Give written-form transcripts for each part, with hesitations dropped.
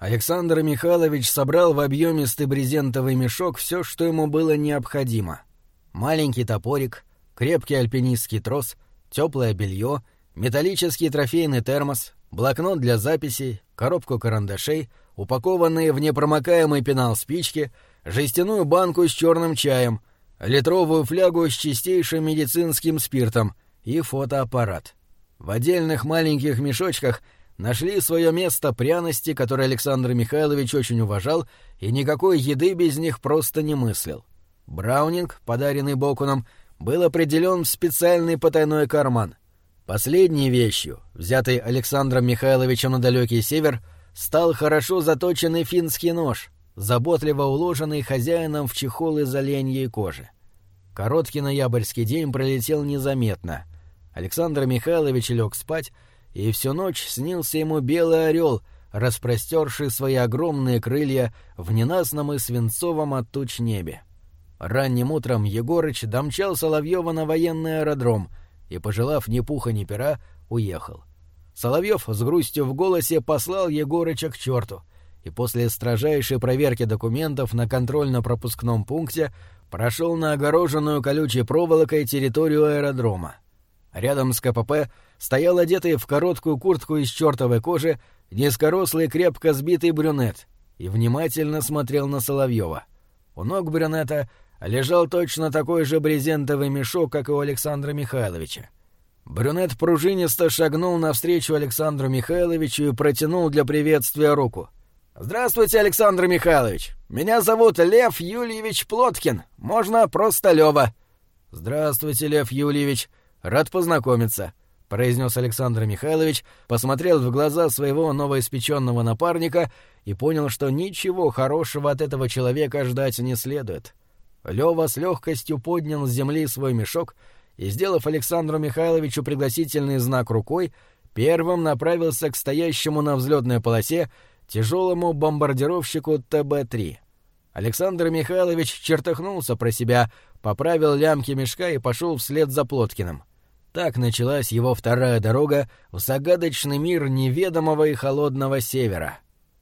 Александр Михайлович собрал в объемистый брезентовый мешок все, что ему было необходимо. Маленький топорик, крепкий альпинистский трос, теплое белье, металлический трофейный термос, блокнот для записей, коробку карандашей, упакованные в непромокаемый пенал спички, жестяную банку с черным чаем, литровую флягу с чистейшим медицинским спиртом и фотоаппарат. В отдельных маленьких мешочках нашли свое место пряности, которые Александр Михайлович очень уважал и никакой еды без них просто не мыслил. Браунинг, подаренный Бокуном, был определен в специальный потайной карман. Последней вещью, взятой Александром Михайловичем на далекий север, стал хорошо заточенный финский нож, заботливо уложенный хозяином в чехол из оленьей кожи. Короткий ноябрьский день пролетел незаметно. Александр Михайлович лег спать, и всю ночь снился ему белый орел, распростерший свои огромные крылья в ненастном и свинцовом от туч небе. Ранним утром Егорыч домчал Соловьева на военный аэродром и, пожелав ни пуха ни пера, уехал. Соловьев с грустью в голосе послал Егорыча к черту, и после строжайшей проверки документов на контрольно-пропускном пункте прошел на огороженную колючей проволокой территорию аэродрома. Рядом с КПП стоял одетый в короткую куртку из чертовой кожи низкорослый крепко сбитый брюнет и внимательно смотрел на Соловьева. У ног брюнета лежал точно такой же брезентовый мешок, как и у Александра Михайловича. Брюнет пружинисто шагнул навстречу Александру Михайловичу и протянул для приветствия руку. «Здравствуйте, Александр Михайлович! Меня зовут Лев Юльевич Плоткин. Можно просто Лёва». «Здравствуйте, Лев Юльевич. Рад познакомиться», — произнес Александр Михайлович, посмотрел в глаза своего новоиспеченного напарника и понял, что ничего хорошего от этого человека ждать не следует. Лёва с легкостью поднял с земли свой мешок и, сделав Александру Михайловичу пригласительный знак рукой, первым направился к стоящему на взлетной полосе тяжелому бомбардировщику ТБ-3. Александр Михайлович чертыхнулся про себя, поправил лямки мешка и пошел вслед за Плоткиным. Так началась его вторая дорога в загадочный мир неведомого и холодного севера.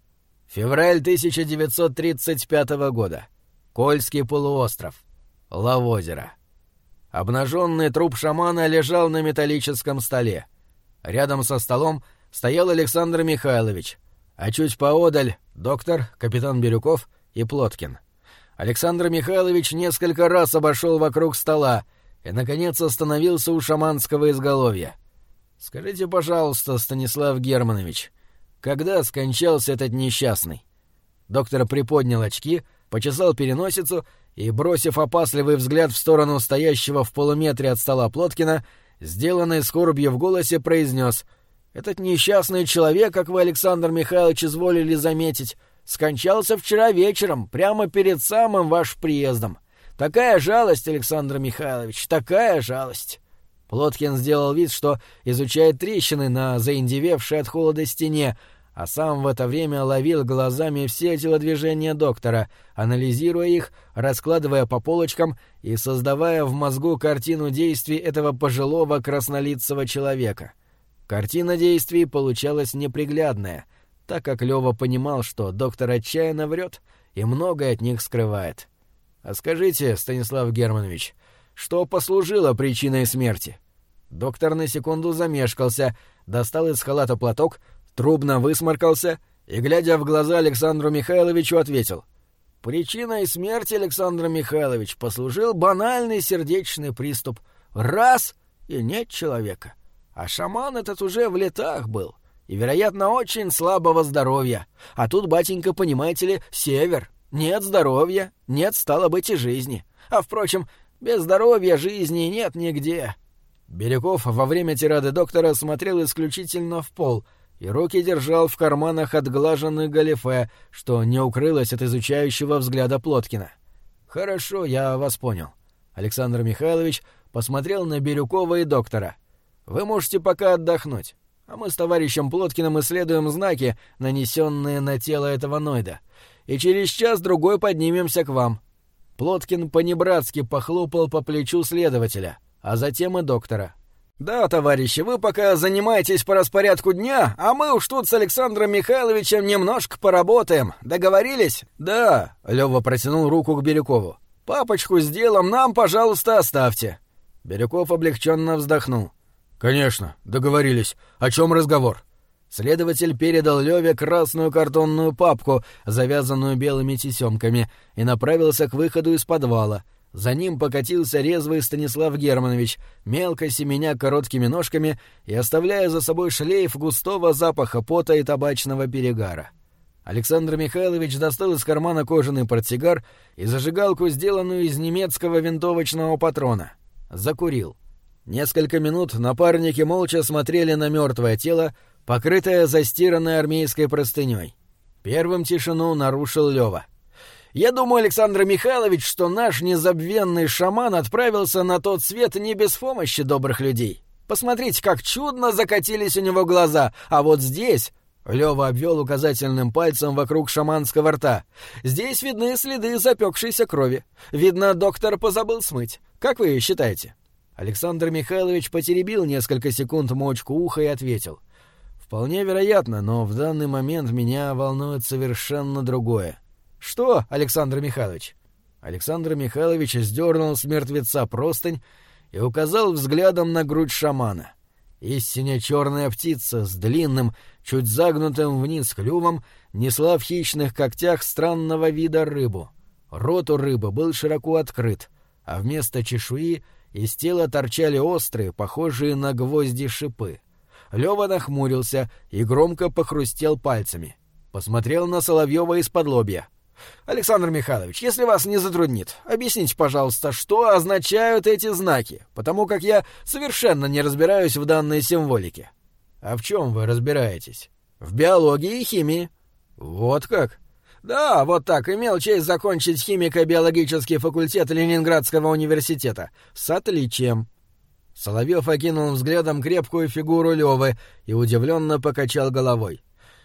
Февраль 1935 года. Кольский полуостров. Лавозеро. Обнаженный труп шамана лежал на металлическом столе. Рядом со столом стоял Александр Михайлович, а чуть поодаль доктор, капитан Бирюков и Плоткин. Александр Михайлович несколько раз обошел вокруг стола и, наконец, остановился у шаманского изголовья. «Скажите, пожалуйста, Станислав Германович, когда скончался этот несчастный?» Доктор приподнял очки, почесал переносицу и, бросив опасливый взгляд в сторону стоящего в полуметре от стола Плоткина, сделанный скорбью в голосе, произнес: «Этот несчастный человек, как вы, Александр Михайлович, изволили заметить, скончался вчера вечером, прямо перед самым вашим приездом. Такая жалость, Александр Михайлович, такая жалость!» Плоткин сделал вид, что изучает трещины на заиндевевшей от холода стене, а сам в это время ловил глазами все телодвижения доктора, анализируя их, раскладывая по полочкам и создавая в мозгу картину действий этого пожилого краснолицего человека. Картина действий получалась неприглядная, так как Лёва понимал, что доктор отчаянно врет и многое от них скрывает. «А скажите, Станислав Германович, что послужило причиной смерти?» Доктор на секунду замешкался, достал из халата платок, трубно высморкался и, глядя в глаза Александру Михайловичу, ответил: «Причиной смерти, Александр Михайлович, послужил банальный сердечный приступ. Раз — и нет человека. А шаман этот уже в летах был и, вероятно, очень слабого здоровья. А тут, батенька, понимаете ли, север. Нет здоровья, нет, стало быть, и жизни. А, впрочем, без здоровья жизни нет нигде». Бирюков во время тирады доктора смотрел исключительно в пол и руки держал в карманах отглаженных галифе, что не укрылось от изучающего взгляда Плоткина. «Хорошо, я вас понял». Александр Михайлович посмотрел на Бирюкова и доктора. «Вы можете пока отдохнуть, а мы с товарищем Плоткиным исследуем знаки, нанесенные на тело этого Нойда, и через час-другой поднимемся к вам». Плоткин понебратски похлопал по плечу следователя, а затем и доктора. «Да, товарищи, вы пока занимаетесь по распорядку дня, а мы уж тут с Александром Михайловичем немножко поработаем. Договорились?» «Да», — Лёва протянул руку к Бирюкову. «Папочку с делом нам, пожалуйста, оставьте». Бирюков облегченно вздохнул. «Конечно, договорились. О чем разговор?» Следователь передал Лёве красную картонную папку, завязанную белыми тесёмками, и направился к выходу из подвала. За ним покатился резвый Станислав Германович, мелко семеня короткими ножками и оставляя за собой шлейф густого запаха пота и табачного перегара. Александр Михайлович достал из кармана кожаный портсигар и зажигалку, сделанную из немецкого винтовочного патрона. Закурил. Несколько минут напарники молча смотрели на мертвое тело, покрытое застиранной армейской простыней. Первым тишину нарушил Лёва. «Я думаю, Александр Михайлович, что наш незабвенный шаман отправился на тот свет не без помощи добрых людей. Посмотрите, как чудно закатились у него глаза, а вот здесь...» Лёва обвел указательным пальцем вокруг шаманского рта. «Здесь видны следы запекшейся крови. Видно, доктор позабыл смыть. Как вы считаете?» Александр Михайлович потеребил несколько секунд мочку уха и ответил. «Вполне вероятно, но в данный момент меня волнует совершенно другое». «Что, Александр Михайлович?» Александр Михайлович сдернул с мертвеца простынь и указал взглядом на грудь шамана. Истинно черная птица с длинным, чуть загнутым вниз клювом несла в хищных когтях странного вида рыбу. Рот у рыбы был широко открыт, а вместо чешуи из тела торчали острые, похожие на гвозди шипы. Лёва нахмурился и громко похрустел пальцами. Посмотрел на Соловьева из-подлобья. «Александр Михайлович, если вас не затруднит, объясните, пожалуйста, что означают эти знаки, потому как я совершенно не разбираюсь в данной символике». «А в чем вы разбираетесь?» «В биологии и химии». «Вот как?» «Да, вот так. Имел честь закончить химико-биологический факультет Ленинградского университета. С отличием». Соловьев окинул взглядом крепкую фигуру Лёвы и удивленно покачал головой.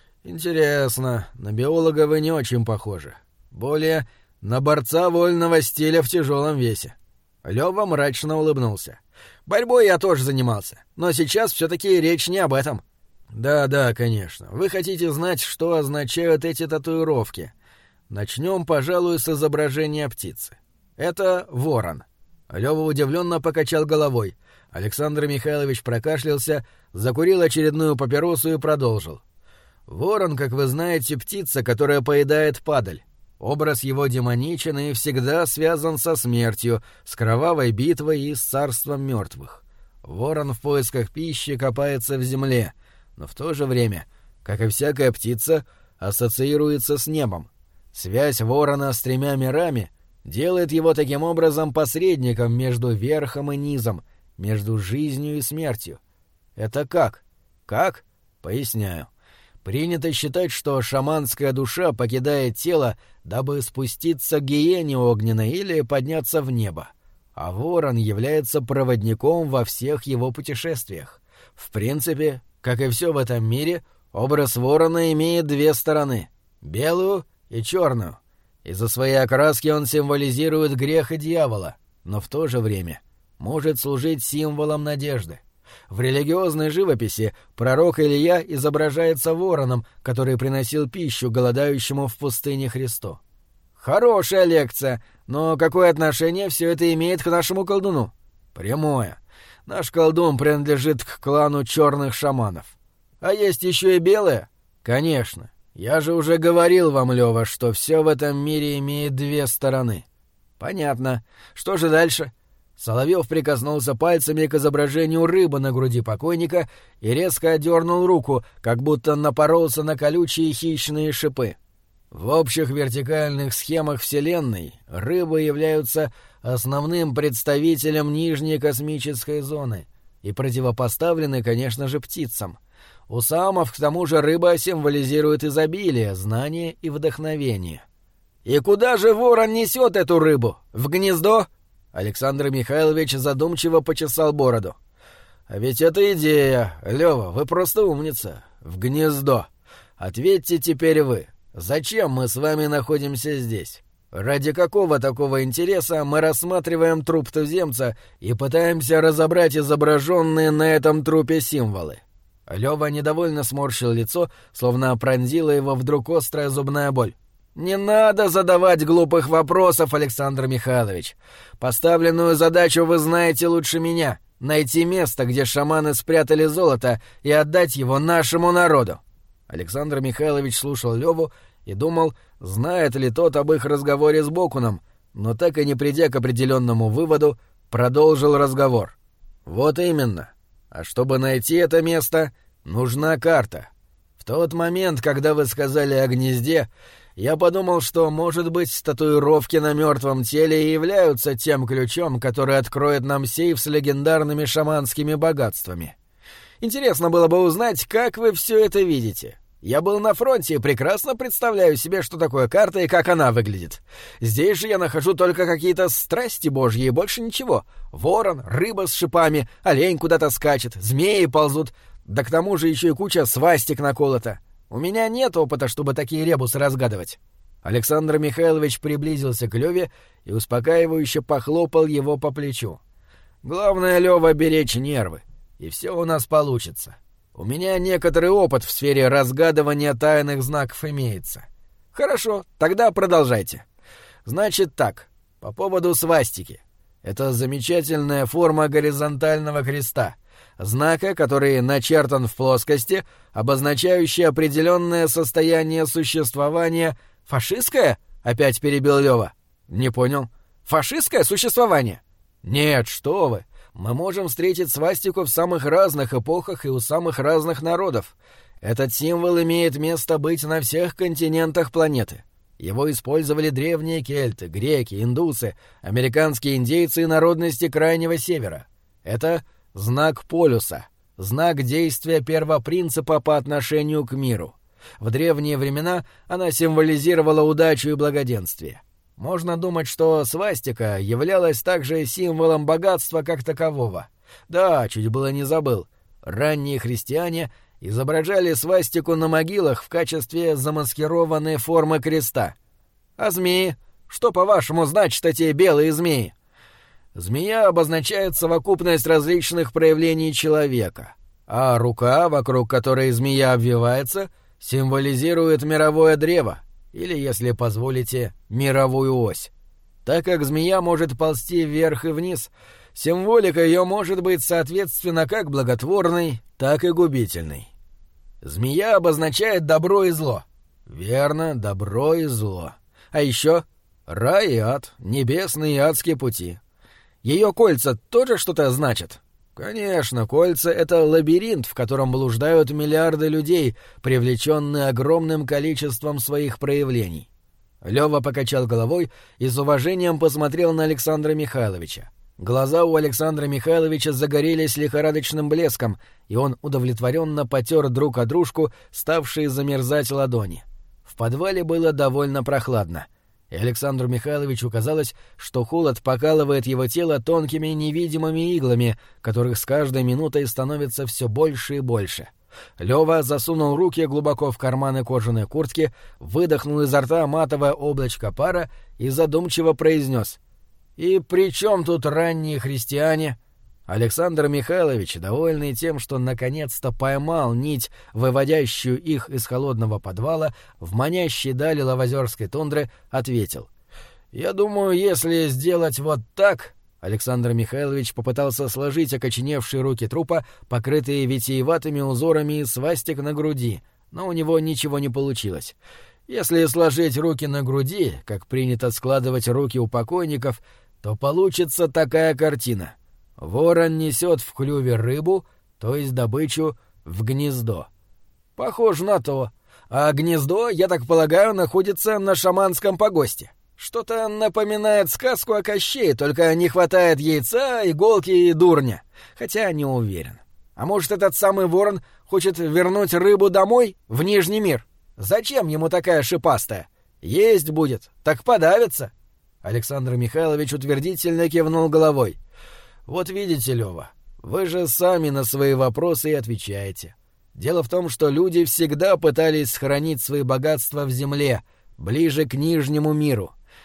«Интересно, на биолога вы не очень похожи. Более на борца вольного стиля в тяжелом весе». Лёва мрачно улыбнулся. «Борьбой я тоже занимался, но сейчас все-таки речь не об этом». «Да, конечно. Вы хотите знать, что означают эти татуировки. Начнем, пожалуй, с изображения птицы. Это ворон». Лёва удивленно покачал головой. Александр Михайлович прокашлялся, закурил очередную папиросу и продолжил. «Ворон, как вы знаете, птица, которая поедает падаль. Образ его демоничен и всегда связан со смертью, с кровавой битвой и с царством мертвых. Ворон в поисках пищи копается в земле, но в то же время, как и всякая птица, ассоциируется с небом. Связь ворона с тремя мирами делает его таким образом посредником между верхом и низом, между жизнью и смертью. Это как? Как? Поясняю. Принято считать, что шаманская душа покидает тело, дабы спуститься к гиене огненной или подняться в небо, а ворон является проводником во всех его путешествиях. В принципе, как и все в этом мире, образ ворона имеет две стороны — белую и черную. Из-за своей окраски он символизирует грех и дьявола, но в то же время может служить символом надежды. В религиозной живописи пророк Илия изображается вороном, который приносил пищу голодающему в пустыне Христу. Хорошая лекция, но какое отношение все это имеет к нашему колдуну? Прямое. Наш колдун принадлежит к клану черных шаманов. А есть еще и белые? Конечно. Я же уже говорил вам, Лёва, что все в этом мире имеет две стороны. Понятно. Что же дальше? Соловьев прикоснулся пальцами к изображению рыбы на груди покойника и резко отдернул руку, как будто напоролся на колючие хищные шипы. В общих вертикальных схемах Вселенной рыбы являются основным представителем нижней космической зоны и противопоставлены, конечно же, птицам. У самов, к тому же, рыба символизирует изобилие, знание и вдохновение. «И куда же ворон несет эту рыбу? В гнездо?» Александр Михайлович задумчиво почесал бороду. «А ведь это идея. Лёва, вы просто умница. В гнездо. Ответьте теперь вы. Зачем мы с вами находимся здесь? Ради какого такого интереса мы рассматриваем труп туземца и пытаемся разобрать изображенные на этом трупе символы? Лёва недовольно сморщил лицо, словно пронзила его вдруг острая зубная боль. «Не надо задавать глупых вопросов, Александр Михайлович. Поставленную задачу вы знаете лучше меня — найти место, где шаманы спрятали золото, и отдать его нашему народу». Александр Михайлович слушал Лёву и думал, знает ли тот об их разговоре с Бокуном, но так и не придя к определенному выводу, продолжил разговор. «Вот именно. А чтобы найти это место, нужна карта. В тот момент, когда вы сказали о гнезде, я подумал, что, может быть, татуировки на мертвом теле и являются тем ключом, который откроет нам сейф с легендарными шаманскими богатствами. Интересно было бы узнать, как вы все это видите. Я был на фронте и прекрасно представляю себе, что такое карта и как она выглядит. Здесь же я нахожу только какие-то страсти божьи и больше ничего. Ворон, рыба с шипами, олень куда-то скачет, змеи ползут, да к тому же еще и куча свастик наколота. У меня нет опыта, чтобы такие ребусы разгадывать». Александр Михайлович приблизился к Леве и успокаивающе похлопал его по плечу. «Главное, Лева, беречь нервы, и все у нас получится. У меня некоторый опыт в сфере разгадывания тайных знаков имеется. Хорошо, тогда продолжайте. Значит так, по поводу свастики. Это замечательная форма горизонтального креста, знака, который начертан в плоскости, обозначающий определенное состояние существования. Фашистское? Опять перебил Лёва. Не понял. Фашистское существование? Нет, что вы. Мы можем встретить свастику в самых разных эпохах и у самых разных народов. Этот символ имеет место быть на всех континентах планеты. Его использовали древние кельты, греки, индусы, американские индейцы и народности Крайнего Севера. Это знак полюса, знак действия первопринципа по отношению к миру. В древние времена она символизировала удачу и благоденствие. Можно думать, что свастика являлась также символом богатства как такового. Да, чуть было не забыл. Ранние христиане изображали свастику на могилах в качестве замаскированной формы креста. А змеи? Что, по-вашему, значат эти белые змеи? Змея обозначает совокупность различных проявлений человека, а рука, вокруг которой змея обвивается, символизирует мировое древо, или, если позволите, мировую ось. Так как змея может ползти вверх и вниз, символика ее может быть, соответственно, как благотворной, так и губительной. Змея обозначает добро и зло. Верно, добро и зло. А еще рай и ад, небесные и адские пути. Ее кольца тоже что-то значат? Конечно, кольца — это лабиринт, в котором блуждают миллиарды людей, привлеченные огромным количеством своих проявлений. Лёва покачал головой и с уважением посмотрел на Александра Михайловича. Глаза у Александра Михайловича загорелись лихорадочным блеском, и он удовлетворенно потер друг о дружку ставшие замерзать ладони. В подвале было довольно прохладно, и Александру Михайловичу казалось, что холод покалывает его тело тонкими невидимыми иглами, которых с каждой минутой становится все больше и больше. Лёва засунул руки глубоко в карманы кожаной куртки, выдохнул изо рта матовое облачко пара и задумчиво произнес: «И при чем тут ранние христиане?» Александр Михайлович, довольный тем, что наконец-то поймал нить, выводящую их из холодного подвала в манящей дали лавозерской тундры, ответил: «Я думаю, если сделать вот так...» Александр Михайлович попытался сложить окоченевшие руки трупа, покрытые витиеватыми узорами из свастик на груди, но у него ничего не получилось. Если сложить руки на груди, как принято складывать руки у покойников, то получится такая картина. Ворон несет в клюве рыбу, то есть добычу, в гнездо. Похоже на то. А гнездо, я так полагаю, находится на шаманском погосте. Что-то напоминает сказку о Кощее, только не хватает яйца, иголки и дурня. Хотя не уверен. А может, этот самый ворон хочет вернуть рыбу домой, в Нижний мир? Зачем ему такая шипастая? Есть будет, так подавится. Александр Михайлович утвердительно кивнул головой. Вот видите, Лёва, вы же сами на свои вопросы и отвечаете. Дело в том, что люди всегда пытались сохранить свои богатства в земле, ближе к Нижнему миру.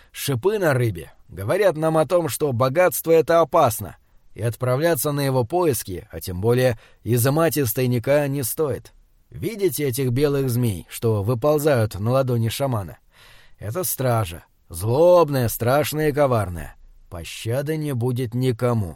шипы на рыбе говорят нам о том, что богатство — это опасно, и отправляться на его поиски, а тем более изымать из тайника, не стоит. Видите этих белых змей, что выползают на ладони шамана? Это стража, злобная, страшная и коварная. Пощады не будет никому.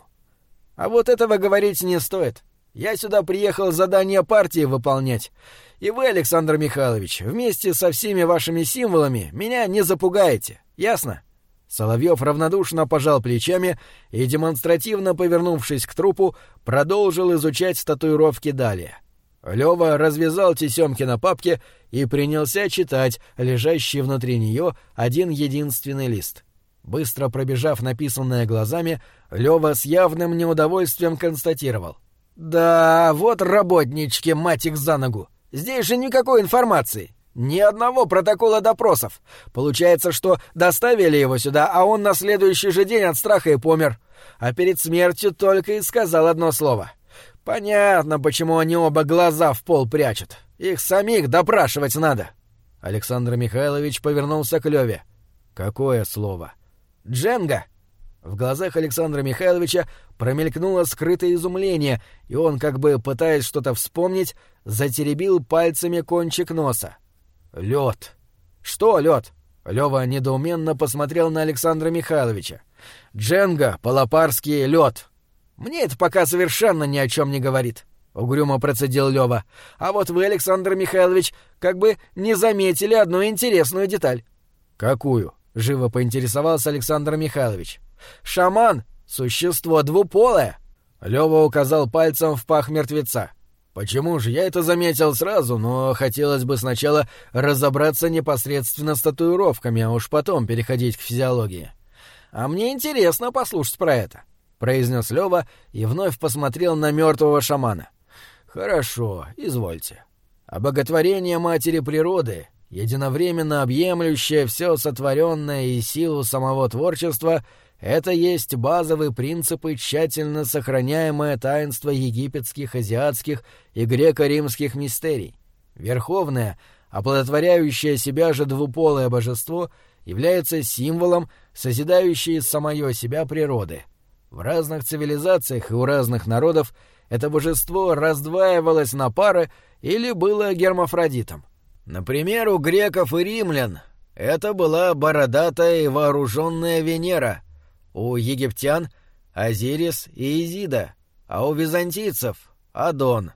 А вот этого говорить не стоит. Я сюда приехал задание партии выполнять. И вы, Александр Михайлович, вместе со всеми вашими символами меня не запугаете. Ясно?» Соловьев равнодушно пожал плечами и, демонстративно повернувшись к трупу, продолжил изучать татуировки далее. Лёва развязал тесёмки на папке и принялся читать лежащий внутри неё один единственный лист. Быстро пробежав написанное глазами, Лёва с явным неудовольствием констатировал: «Да, вот работнички, мать их за ногу! Здесь же никакой информации! Ни одного протокола допросов! Получается, что доставили его сюда, а он на следующий же день от страха и помер. А перед смертью только и сказал одно слово. Понятно, почему они оба глаза в пол прячут. Их самих допрашивать надо!» Александр Михайлович повернулся к Лёве. «Какое слово?» «Дженга!» В глазах Александра Михайловича промелькнуло скрытое изумление, и он, как бы пытаясь что-то вспомнить, затеребил пальцами кончик носа. «Лёд!» «Что лёд?» Лёва недоуменно посмотрел на Александра Михайловича. «Дженга, по-лопарски лёд!» «Мне это пока совершенно ни о чем не говорит», — угрюмо процедил Лёва. «А вот вы, Александр Михайлович, как бы не заметили одну интересную деталь». «Какую?» — живо поинтересовался Александр Михайлович. «Шаман — существо двуполое!» Лёва указал пальцем в пах мертвеца. «Почему же? Я это заметил сразу, но хотелось бы сначала разобраться непосредственно с татуировками, а уж потом переходить к физиологии». «А мне интересно послушать про это», — произнес Лёва и вновь посмотрел на мертвого шамана. «Хорошо, извольте. Обоготворение матери природы, единовременно объемлющее все сотворенное и силу самого творчества, это есть базовые принципы тщательно сохраняемое таинство египетских, азиатских и греко-римских мистерий. Верховное, оплодотворяющее себя же двуполое божество является символом, созидающей самое себя природы. В разных цивилизациях и у разных народов это божество раздваивалось на пары или было гермафродитом. Например, у греков и римлян это была бородатая и вооруженная Венера, у египтян — Азирис и Изида, а у византийцев — Адон,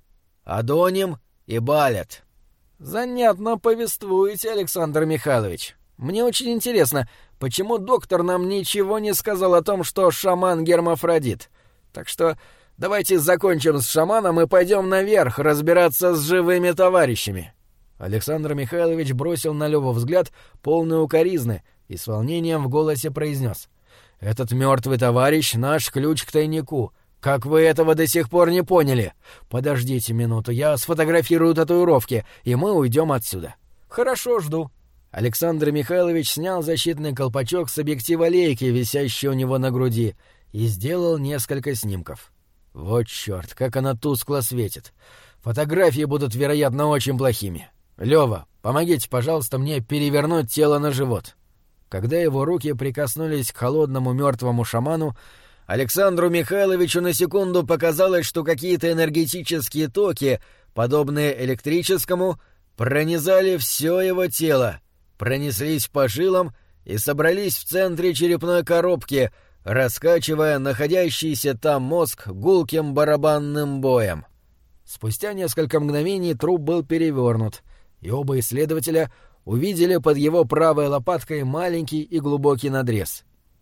Адоним и Балет. «Занятно повествуете, Александр Михайлович. Мне очень интересно, почему доктор нам ничего не сказал о том, что шаман гермафродит. Так что давайте закончим с шаманом и пойдем наверх разбираться с живыми товарищами». Александр Михайлович бросил на Лёву взгляд, полный укоризны, и с волнением в голосе произнес: «Этот мертвый товарищ — наш ключ к тайнику. Как вы этого до сих пор не поняли? Подождите минуту, я сфотографирую татуировки, и мы уйдем отсюда». «Хорошо, жду». Александр Михайлович снял защитный колпачок с объектива лейки, висящий у него на груди, и сделал несколько снимков. Вот чёрт, как она тускло светит. Фотографии будут, вероятно, очень плохими. Лёва, помогите, пожалуйста, мне перевернуть тело на живот. Когда его руки прикоснулись к холодному мертвому шаману, Александру Михайловичу на секунду показалось, что какие-то энергетические токи, подобные электрическому, пронизали все его тело, пронеслись по жилам и собрались в центре черепной коробки, раскачивая находящийся там мозг гулким барабанным боем. Спустя несколько мгновений труп был перевернут, и оба исследователя увидели под его правой лопаткой маленький и глубокий надрез.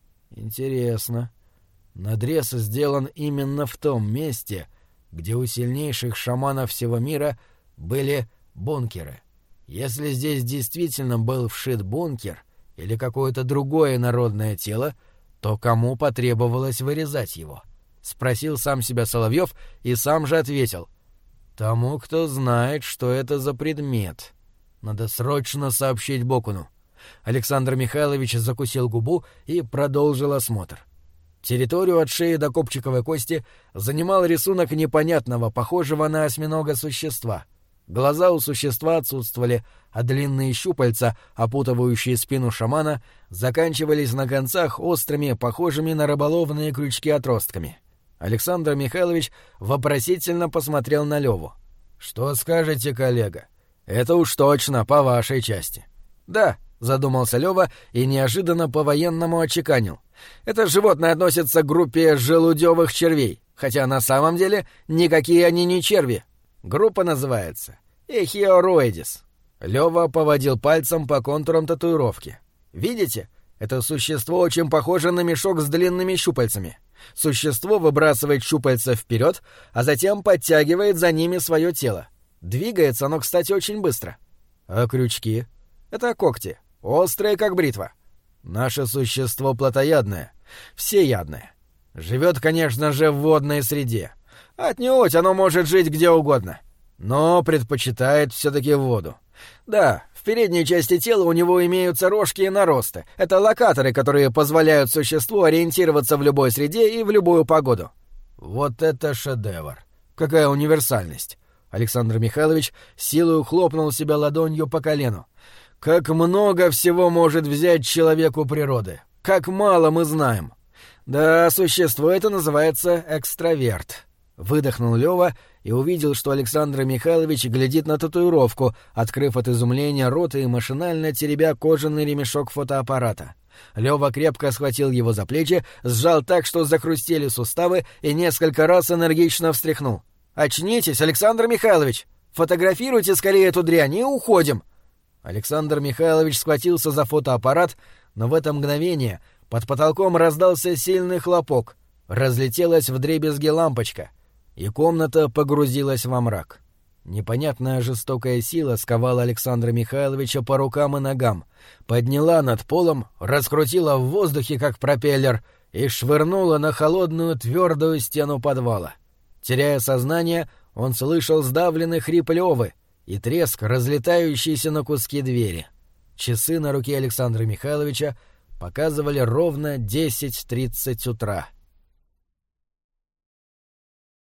Интересно. Надрез сделан именно в том месте, где у сильнейших шаманов всего мира были бункеры. Если здесь действительно был вшит бункер или какое-то другое народное тело, то кому потребовалось вырезать его? Спросил сам себя Соловьев и сам же ответил: тому, кто знает, что это за предмет. Надо срочно сообщить Бокуну. Александр Михайлович закусил губу и продолжил осмотр. Территорию от шеи до копчиковой кости занимал рисунок непонятного, похожего на осьминога существа. Глаза у существа отсутствовали, а длинные щупальца, опутывающие спину шамана, заканчивались на концах острыми, похожими на рыболовные крючки отростками. Александр Михайлович вопросительно посмотрел на Леву. «Что скажете, коллега? Это уж точно по вашей части». «Да», — задумался Лева и неожиданно по-военному отчеканил. «Это животное относится к группе желудевых червей, хотя на самом деле никакие они не черви. Группа называется Эхиороидис». Лева поводил пальцем по контурам татуировки. «Видите? Это существо очень похоже на мешок с длинными щупальцами. Существо выбрасывает щупальца вперед, а затем подтягивает за ними свое тело. Двигается оно, кстати, очень быстро. А крючки? Это когти, острые, как бритва. Наше существо плотоядное, всеядное. Живет, конечно же, в водной среде. Отнюдь оно может жить где угодно, но предпочитает все-таки воду. Да, в передней части тела у него имеются рожки и наросты. Это локаторы, которые позволяют существу ориентироваться в любой среде и в любую погоду. Вот это шедевр! Какая универсальность! Александр Михайлович силой хлопнул себя ладонью по колену. Как много всего может взять человеку природы! Как мало мы знаем! Да, существо это называется экстраверт. Выдохнул Лёва и увидел, что Александр Михайлович глядит на татуировку, открыв от изумления рот и машинально теребя кожаный ремешок фотоаппарата. Лёва крепко схватил его за плечи, сжал так, что захрустели суставы, и несколько раз энергично встряхнул. «Очнитесь, Александр Михайлович! Фотографируйте скорее эту дрянь и уходим!» Александр Михайлович схватился за фотоаппарат, но в это мгновение под потолком раздался сильный хлопок. Разлетелась вдребезги лампочка, и комната погрузилась во мрак. Непонятная жестокая сила сковала Александра Михайловича по рукам и ногам, подняла над полом, раскрутила в воздухе, как пропеллер, и швырнула на холодную твердую стену подвала. Теряя сознание, он слышал сдавленный хрип Лёвы и треск, разлетающийся на куски двери. Часы на руке Александра Михайловича показывали ровно 10:30 утра.